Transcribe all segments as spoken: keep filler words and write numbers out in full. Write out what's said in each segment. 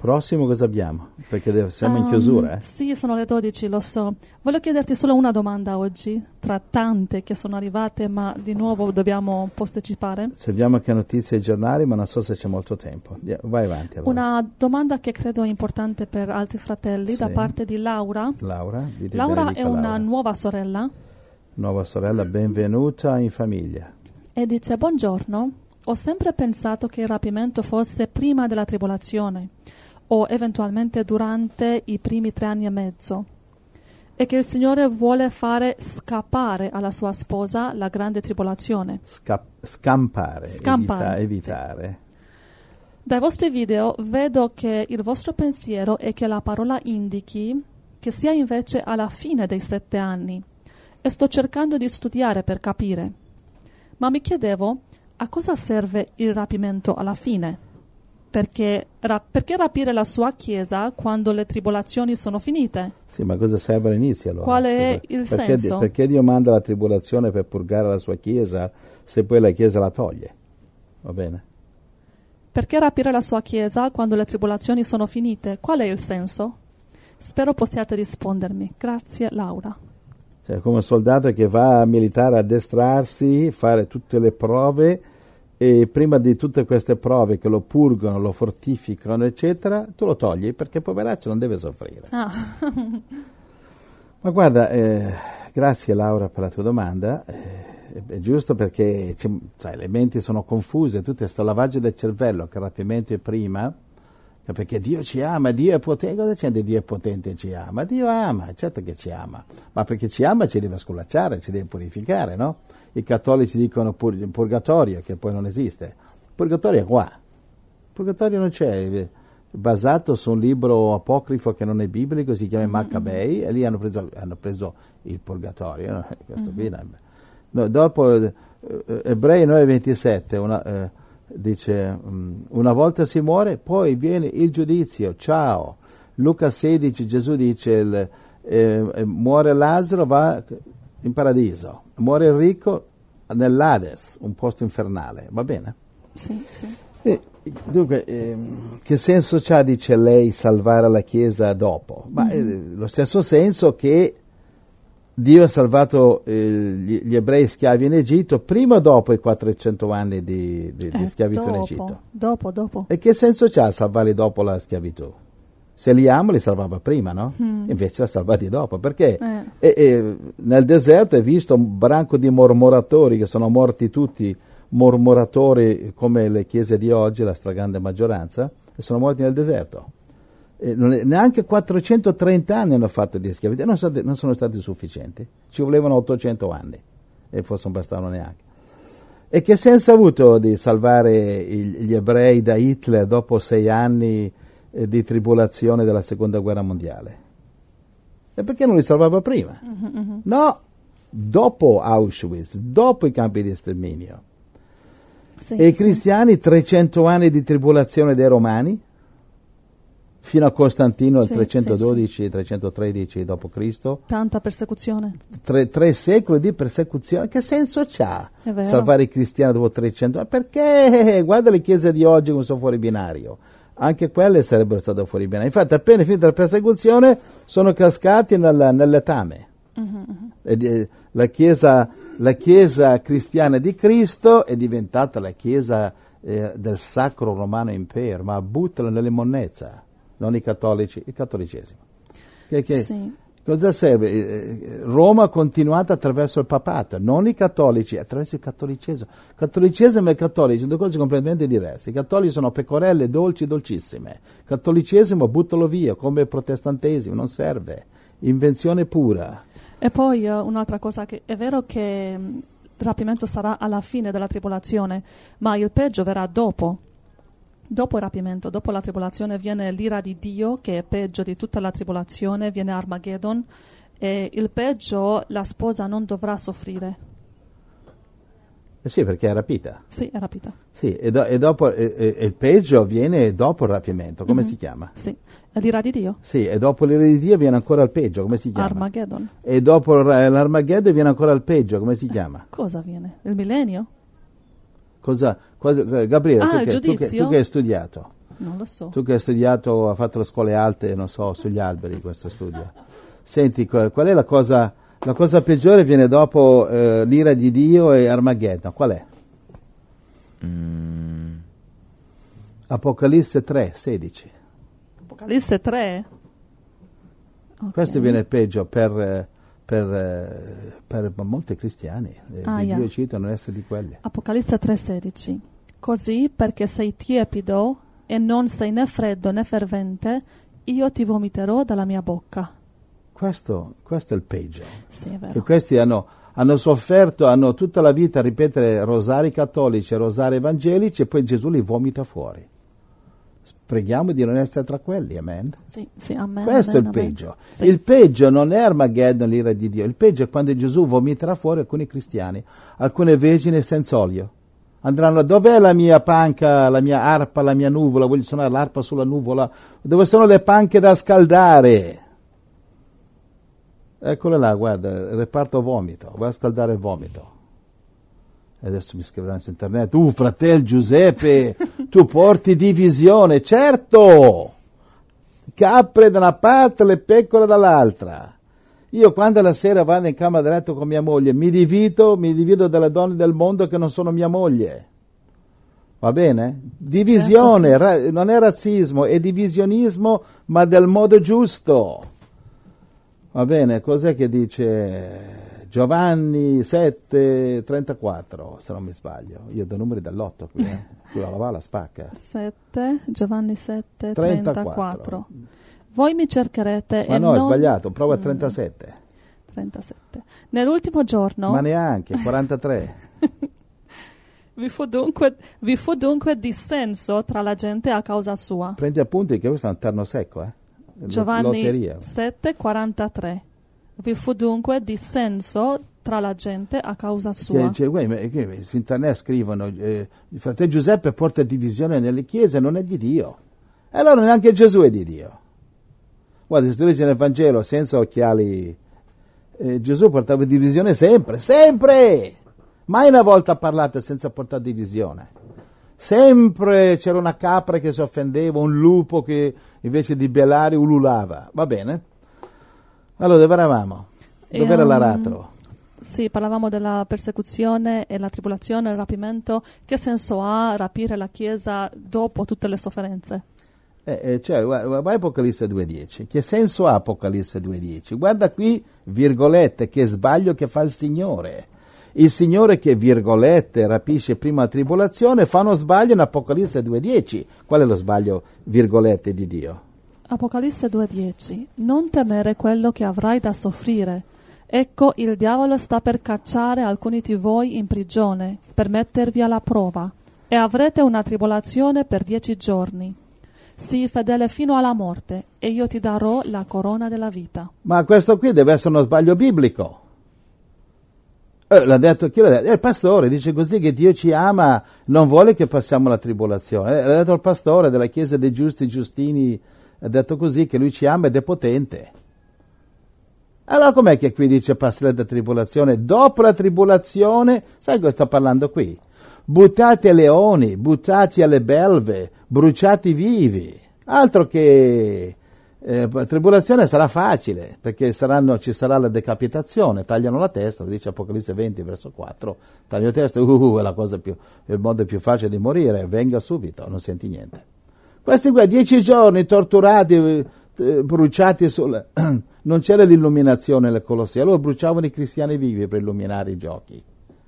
prossimo cosa abbiamo? Perché deve- siamo in Um, chiusura. Eh? Sì, sono le dodici, lo so. Voglio chiederti solo una domanda oggi, tra tante che sono arrivate, ma di nuovo dobbiamo posticipare. Serviamo anche notizie ai giornali, ma non so se c'è molto tempo. Dia- Vai avanti allora. Una domanda che credo è importante per altri fratelli, Sì. da parte di Laura. Laura, di Laura Benedica è una Laura. nuova sorella Nuova sorella, benvenuta in famiglia. e dice: buongiorno, ho sempre pensato che il rapimento fosse prima della tribolazione o eventualmente durante i primi tre anni e mezzo, e che il Signore vuole fare scappare alla sua sposa la grande tribolazione. Sca- scampare, Scampare, evita- evitare. Dai vostri video vedo che il vostro pensiero è che la parola indichi che sia invece alla fine dei sette anni, e sto cercando di studiare per capire. Ma mi chiedevo, a cosa serve il rapimento alla fine? Perché, ra- perché rapire la sua chiesa quando le tribolazioni sono finite? Sì, ma cosa serve all'inizio allora? Qual è Scusa. il perché, senso? Perché Dio manda la tribolazione per purgare la sua chiesa se poi la chiesa la toglie? Va bene? Perché rapire la sua chiesa quando le tribolazioni sono finite? Qual è il senso? Spero possiate rispondermi. Grazie, Laura. Cioè, come un soldato che va a militare, addestrarsi, fare tutte le prove, e prima di tutte queste prove che lo purgano, lo fortificano, eccetera, tu lo togli perché poveraccio non deve soffrire. Ah. Ma guarda, eh, grazie Laura per la tua domanda. Eh, è giusto perché c'è- sai, le menti sono confuse, tutto questo lavaggio del cervello, che il rapimento è prima, perché Dio ci ama, Dio è potente. Cosa c'è di Dio è potente e ci ama? Dio ama, certo che ci ama, ma perché ci ama ci deve sculacciare, ci deve purificare, no? I cattolici dicono pur- purgatorio, che poi non esiste. Purgatorio è qua. Purgatorio non c'è, è basato su un libro apocrifo che non è biblico, si chiama Maccabei, e lì hanno preso, hanno preso il purgatorio. No? Questo qui, no. No, dopo eh, Ebrei nove ventisette una, eh, dice um, una volta si muore, poi viene il giudizio, ciao. Luca sedici Gesù dice il, eh, muore Lazzaro, va in paradiso, muore il ricco nell'Hades, un posto infernale, va bene? Sì, sì. E, dunque, ehm, che senso c'ha, dice lei, salvare la Chiesa dopo? Ma Mm-hmm. eh, lo stesso senso che Dio ha salvato eh, gli, gli ebrei schiavi in Egitto prima o dopo i quattrocento anni di, di, di Eh, schiavitù dopo, in Egitto. Dopo, dopo. E che senso c'ha salvarli dopo la schiavitù? Se li ama li salvava prima, no? Mm. Invece li ha salvati dopo, perché Eh. e, e, nel deserto hai visto un branco di mormoratori che sono morti tutti, mormoratori come le chiese di oggi, la stragrande maggioranza, e sono morti nel deserto. E non è, neanche quattrocentotrenta anni hanno fatto di schiavitù, non, sono- non sono stati sufficienti, ci volevano ottocento anni e forse non bastavano neanche. E che senso ha avuto di salvare il- gli ebrei da Hitler dopo sei anni eh, di tribolazione della seconda guerra mondiale? E perché non li salvava prima? Mm-hmm. No, dopo Auschwitz, dopo i campi di sterminio. Sì, E i sì. cristiani trecento anni di tribolazione dei romani, fino a Costantino al Sì, trecentododici trecentotredici dopo Cristo, Tanta persecuzione. tre, tre secoli di persecuzione. Che senso c'ha È vero. salvare i cristiani dopo trecento anni? Perché guarda le chiese di oggi come sono fuori binario, anche quelle sarebbero state fuori binario. Infatti appena finita la persecuzione sono cascati nel, nel letame. Mm-hmm. E di- la chiesa, la chiesa cristiana di Cristo è diventata la chiesa eh, del Sacro Romano Impero, ma buttalo nell'immondezza, non i cattolici, il cattolicesimo. Che, che, Sì. Cosa serve? Eh, Roma ha continuato attraverso il papato, non i cattolici, attraverso il cattolicesimo. Cattolicesimo e cattolici sono due cose completamente diverse. I cattolici sono pecorelle dolci, dolcissime. Il cattolicesimo buttalo via, come il protestantesimo, non serve. Invenzione pura. E poi eh, un'altra cosa, che è vero che mh, il rapimento sarà alla fine della tribolazione, ma il peggio verrà dopo. Dopo il rapimento, dopo la tribolazione, viene l'ira di Dio, che è peggio di tutta la tribolazione, viene Armageddon, e il peggio, la sposa non dovrà soffrire. Eh sì, perché è rapita. Sì, è rapita. Sì, e, do- e dopo e- e- e il peggio avviene dopo il rapimento, come Mhm. si chiama? Sì, è l'ira di Dio. Sì, e dopo l'ira di Dio viene ancora il peggio, come si chiama? Armageddon. E dopo il- l'Armageddon viene ancora il peggio, come si chiama? Cosa viene? Il millennio? Cosa, cosa- Gabriele, Ah, tu, il che, tu, che, giudizio? tu che hai studiato, Non lo so. Tu che hai studiato, hai fatto le scuole alte, non so, sugli alberi questo studio. Senti, qual è la cosa, la cosa peggiore viene dopo eh, l'ira di Dio e Armageddon? Qual è? Mm. Apocalisse tre, sedici. Apocalisse tre? Okay. Questo viene peggio per, per, per molti cristiani. Ah, Dio yeah. cita non essere di quelli. Apocalisse tre sedici. Così, perché sei tiepido e non sei né freddo né fervente, io ti vomiterò dalla mia bocca. Questo, questo è il peggio. Sì, è vero. Che questi hanno, hanno sofferto, hanno tutta la vita a ripetere rosari cattolici, rosari evangelici e poi Gesù li vomita fuori. Preghiamo di non essere tra quelli, amen? Sì, sì, amen. Questo amen, è il amen. peggio. Sì. Il peggio non è Armageddon, l'ira di Dio. Il peggio è quando Gesù vomiterà fuori alcuni cristiani, alcune vergini senza olio. Andranno, dov'è la mia panca, la mia arpa, la mia nuvola? Voglio suonare l'arpa sulla nuvola. Dove sono le panche da scaldare? Eccole là, guarda, il reparto vomito. Vai a scaldare il vomito. E adesso mi scriveranno su internet, tu fratello Giuseppe, tu porti divisione. Certo! Capre da una parte, le pecore dall'altra. Io quando la sera vado in camera da letto con mia moglie, mi divido, mi divido dalle donne del mondo che non sono mia moglie. Va bene? Divisione, Certo, sì. ra- non è razzismo, è divisionismo, ma del modo giusto. Va bene? Cos'è che dice Giovanni sette trentaquattro, se non mi sbaglio? Io do numeri dall'otto qui, eh? Qui la va la spacca. sette, Giovanni sette trentaquattro. trentaquattro. Voi mi cercherete Ma e no, è non... sbagliato, prova trentasette. trentasette. Nell'ultimo giorno Ma neanche, quarantatré. vi fu, dunque, vi fu dunque dissenso tra la gente a causa sua. Prendi appunti che questo è un terno secco, eh? Lo- Giovanni Lotteria. sette quarantatré. Vi fu dunque dissenso tra la gente a causa sua. Che, cioè, guai, ma- che su internet scrivono eh, il fratello Giuseppe porta divisione nelle chiese, non è di Dio. E allora neanche Gesù è di Dio. Guarda, se tu leggi nel Vangelo senza occhiali, eh, Gesù portava divisione sempre, sempre! Mai una volta ha parlato senza portare divisione. Sempre c'era una capra che si offendeva, un lupo che invece di belare ululava. Va bene? Allora, dove eravamo? Dove era Ehm, l'aratro? Sì, parlavamo della persecuzione e la tribolazione, il rapimento. Che senso ha rapire la Chiesa dopo tutte le sofferenze? Eh, eh, cioè, guarda, vai a Apocalisse due dieci. Che senso ha Apocalisse due dieci? Guarda qui, virgolette, che sbaglio che fa il Signore. Il Signore che, virgolette, rapisce prima la tribolazione, fa uno sbaglio in Apocalisse due dieci. Qual è lo sbaglio, virgolette, di Dio? Apocalisse due dieci. Non temere quello che avrai da soffrire. Ecco, il diavolo sta per cacciare alcuni di voi in prigione, per mettervi alla prova, e avrete una tribolazione per dieci giorni. Sii fedele fino alla morte, e io ti darò la corona della vita. Ma questo qui deve essere uno sbaglio biblico. Eh, l'ha detto chi l'ha detto? Eh, il pastore dice così che Dio ci ama, non vuole che passiamo la tribolazione. Eh, l'ha detto il pastore della Chiesa dei Giusti Giustini, ha detto così che lui ci ama ed è potente. Allora com'è che qui dice passare la tribolazione? Dopo la tribolazione, sai cosa sta parlando qui? Buttati ai leoni, buttati alle belve, bruciati vivi. Altro che eh, tribolazione sarà facile, perché saranno, ci sarà la decapitazione, tagliano la testa, lo dice Apocalisse venti verso quattro, tagliano la testa, uh, è la cosa più, il modo più facile di morire, venga subito, non senti niente. Questi qua, dieci giorni torturati, eh, bruciati sul... non c'era l'illuminazione nelle Colossee, allora bruciavano i cristiani vivi per illuminare i giochi.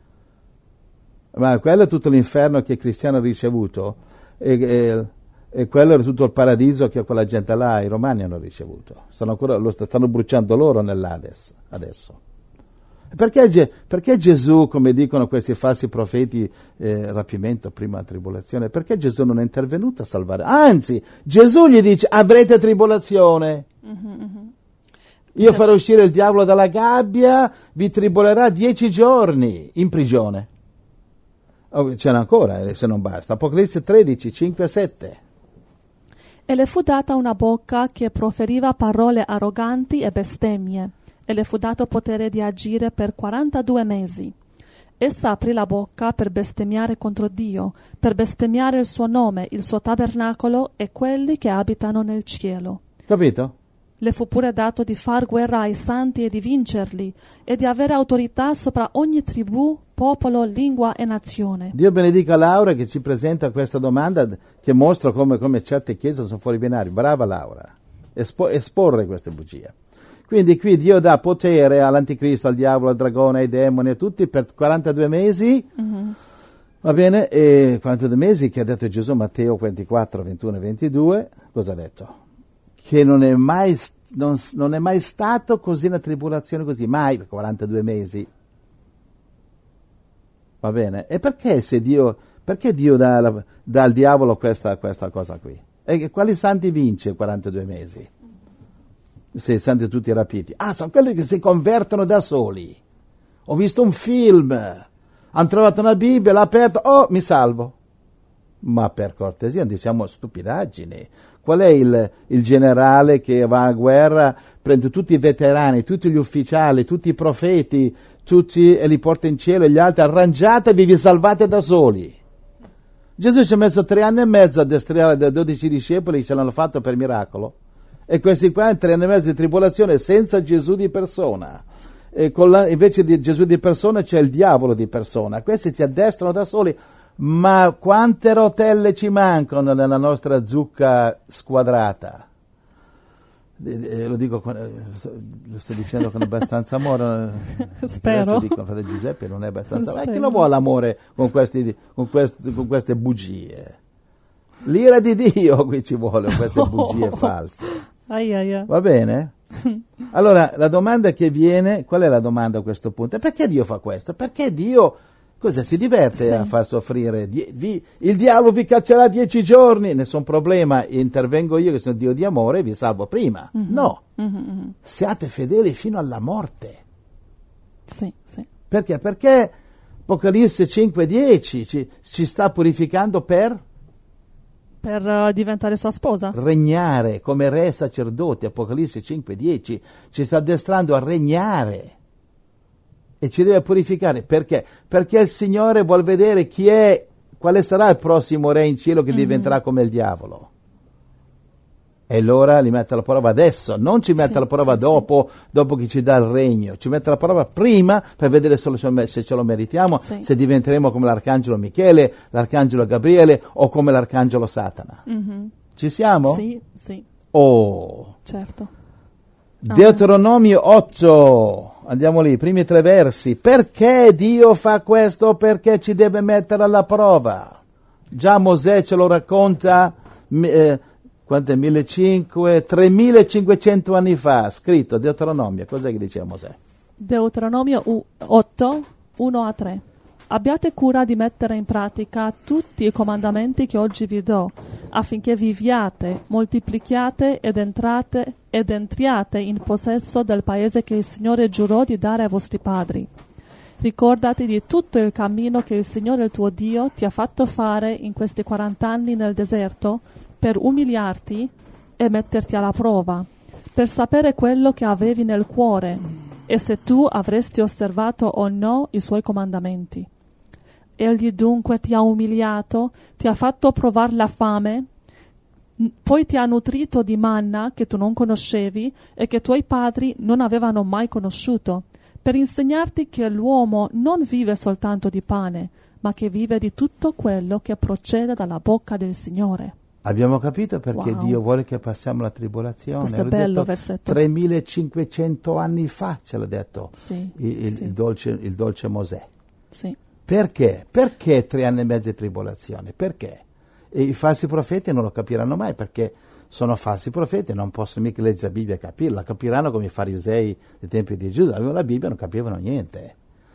Ma quello è tutto l'inferno che il cristiano ha ricevuto, e, e, e quello era tutto il paradiso che quella gente là, i romani, hanno ricevuto. Stanno, ancora, lo stanno bruciando loro nell'Ades adesso. Perché, perché Gesù, come dicono questi falsi profeti, eh, rapimento prima tribolazione, perché Gesù non è intervenuto a salvare? Anzi, Gesù gli dice, avrete tribolazione. Mm-hmm, mm-hmm. Io farò uscire il diavolo dalla gabbia, vi tribolerà dieci giorni in prigione. Oh, c'era ancora, eh, se non basta. Apocalisse tredici, cinque e sette. E le fu data una bocca che proferiva parole arroganti e bestemmie, e le fu dato potere di agire per quarantadue mesi. Essa aprì la bocca per bestemmiare contro Dio, per bestemmiare il suo nome, il suo tabernacolo e quelli che abitano nel cielo. Capito? Le fu pure dato di far guerra ai santi e di vincerli, e di avere autorità sopra ogni tribù, popolo, lingua e nazione. Dio benedica Laura che ci presenta questa domanda che mostra come, come certe chiese sono fuori binario. Brava Laura, Espo, esporre queste bugie. Quindi qui Dio dà potere all'anticristo, al diavolo, al dragone, ai demoni, a tutti per quarantadue mesi. Mm-hmm. Va bene? E quarantadue mesi che ha detto Gesù, Matteo ventiquattro, ventuno e ventidue, cosa ha detto? Che non è mai, non, non è mai stato così una tribolazione così, mai quarantadue mesi. Va bene? E perché se Dio, perché Dio dà, la, dà al diavolo questa, questa cosa qui? E quali santi vince quarantadue mesi? Se i santi tutti rapiti. Ah, sono quelli che si convertono da soli. Ho visto un film, hanno trovato una Bibbia, l'ha aperta, oh, mi salvo. Ma per cortesia, diciamo stupidaggini. Qual è il, il generale che va a guerra, prende tutti i veterani, tutti gli ufficiali, tutti i profeti, tutti e li porta in cielo e gli altri arrangiatevi, vi salvate da soli. Gesù ci ha messo tre anni e mezzo a addestrare dodici discepoli che ce l'hanno fatto per miracolo. E questi qua in tre anni e mezzo di tribolazione senza Gesù di persona. E con la, invece di Gesù di persona c'è il diavolo di persona. Questi si addestrano da soli. Ma quante rotelle ci mancano nella nostra zucca squadrata? Eh, lo dico con, eh, lo sto dicendo con abbastanza amore. Spero. Adesso dico, fratello Giuseppe, non è abbastanza. Ma chi lo vuole l'amore con, questi, con, questi, con queste bugie? L'ira di Dio qui ci vuole, con queste bugie oh. false. Ai ai ai. Va bene? Allora, la domanda che viene, qual è la domanda a questo punto? Perché Dio fa questo? Perché Dio cosa si diverte sì. a far soffrire? Die, vi, il diavolo vi caccerà dieci giorni, nessun problema, intervengo io che sono Dio di amore e vi salvo prima. Mm-hmm. No, mm-hmm. siate fedeli fino alla morte. Sì, sì. Perché? Perché Apocalisse cinque dieci ci, ci sta purificando per... Per uh, diventare sua sposa. Regnare come re e sacerdote, Apocalisse cinque dieci, ci sta addestrando a regnare e ci deve purificare. Perché? Perché il Signore vuol vedere chi è, quale sarà il prossimo re in cielo che mm-hmm. diventerà come il diavolo. E allora li mette alla prova adesso, non ci mette sì, alla prova sì, dopo, sì. dopo che ci dà il regno, ci mette alla prova prima per vedere se ce lo meritiamo, sì. se diventeremo come l'arcangelo Michele, l'arcangelo Gabriele o come l'arcangelo Satana. Mm-hmm. Ci siamo? Sì, sì. Oh. Certo. Deuteronomio otto, andiamo lì, i primi tre versi. Perché Dio fa questo? Perché ci deve mettere alla prova. Già Mosè ce lo racconta... Eh, quanto è? millecinquecento, tremilacinquecento anni fa, scritto Deuteronomio. Cos'è che diceva Mosè? Deuteronomio otto, uno a tre. Abbiate cura di mettere in pratica tutti i comandamenti che oggi vi do, affinché viviate, moltiplichiate ed entrate ed entriate in possesso del paese che il Signore giurò di dare ai vostri padri. Ricordati di tutto il cammino che il Signore il tuo Dio ti ha fatto fare in questi quarant'anni nel deserto, per umiliarti e metterti alla prova, per sapere quello che avevi nel cuore e se tu avresti osservato o no i suoi comandamenti. Egli dunque ti ha umiliato, ti ha fatto provare la fame, poi ti ha nutrito di manna che tu non conoscevi e che i tuoi padri non avevano mai conosciuto, per insegnarti che l'uomo non vive soltanto di pane, ma che vive di tutto quello che procede dalla bocca del Signore. Abbiamo capito perché wow. Dio vuole che passiamo la tribolazione. Questo è L'ho bello detto versetto. tremilacinquecento anni fa ce l'ha detto sì, il, il, sì. il, dolce, il dolce Mosè. Sì. Perché? Perché tre anni e mezzo di tribolazione? Perché? E i falsi profeti non lo capiranno mai perché sono falsi profeti, non possono mica leggere la Bibbia e capirla. Capiranno come i farisei dei tempi di Gesù. Avevano la Bibbia e non capivano niente.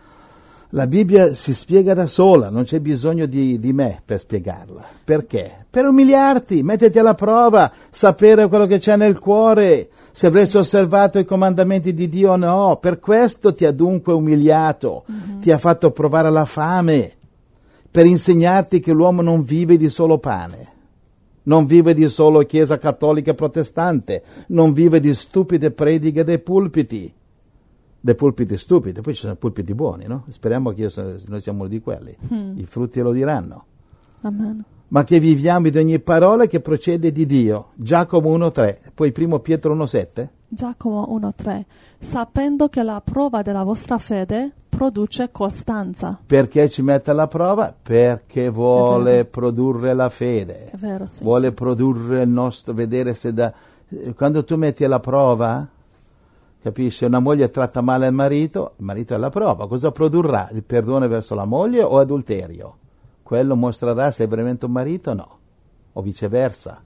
La Bibbia si spiega da sola, non c'è bisogno di, di me per spiegarla. Perché? Per umiliarti, metterti alla prova, sapere quello che c'è nel cuore, se avresti osservato i comandamenti di Dio o no. Per questo ti ha dunque umiliato, mm-hmm. ti ha fatto provare la fame, per insegnarti che l'uomo non vive di solo pane, non vive di solo chiesa cattolica e protestante, non vive di stupide prediche dei pulpiti. dei pulpiti stupidi, poi ci sono pulpiti buoni, no? Speriamo che io, noi siamo uno di quelli, mm. i frutti lo diranno. Amen. Ma che viviamo di ogni parola che procede di Dio. Giacomo uno tre, poi primo Pietro uno sette. Giacomo uno tre, sapendo che la prova della vostra fede produce costanza. Perché ci mette alla prova? Perché vuole produrre la fede. È vero, sì, vuole sì. produrre il nostro, vedere se da... Quando tu metti alla prova, capisci, una moglie tratta male il marito, il marito è alla prova. Cosa produrrà? Il perdono verso la moglie o adulterio? Quello mostrerà se è veramente un marito o no, o viceversa.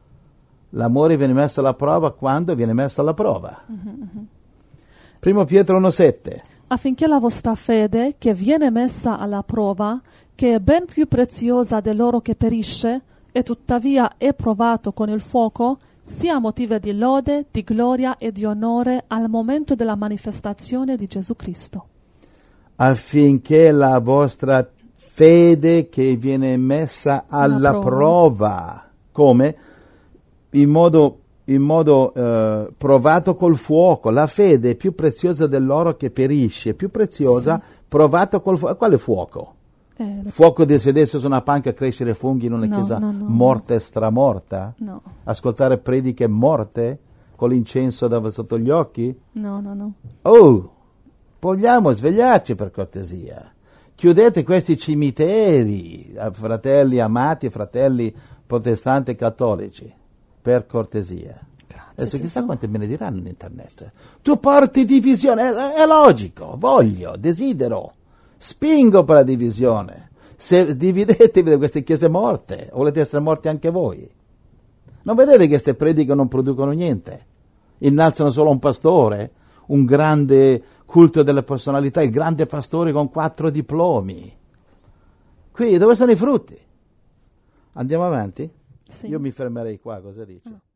L'amore viene messo alla prova quando viene messo alla prova. Mm-hmm. Primo Pietro uno sette. Affinché la vostra fede, che viene messa alla prova, che è ben più preziosa dell'oro che perisce, e tuttavia è provato con il fuoco, sia motivo di lode, di gloria e di onore al momento della manifestazione di Gesù Cristo. Affinché la vostra fede che viene messa alla prova. prova. Come? In modo, in modo eh, provato col fuoco. La fede è più preziosa dell'oro che perisce, più preziosa, sì. Provato col fuoco. Quale fuoco? Eh, fuoco di sedersi su una panca a crescere funghi in una no, chiesa no, no, morta no. e stramorta? No. Ascoltare prediche morte con l'incenso da, sotto gli occhi? No, no, no. Oh, vogliamo svegliarci per cortesia. Chiudete questi cimiteri, fratelli amati, fratelli protestanti e cattolici, per cortesia. Grazie, Adesso chissà Gesù. quante me ne diranno in internet. Tu porti divisione, è, è logico, voglio, desidero, spingo per la divisione. Se dividetevi da queste chiese morte, volete essere morti anche voi. Non vedete che queste prediche non producono niente? Innalzano solo un pastore, un grande culto delle personalità, il grande pastore con quattro diplomi. Qui dove sono i frutti? Andiamo avanti? Sì. Io mi fermerei qua, cosa dici? Ah.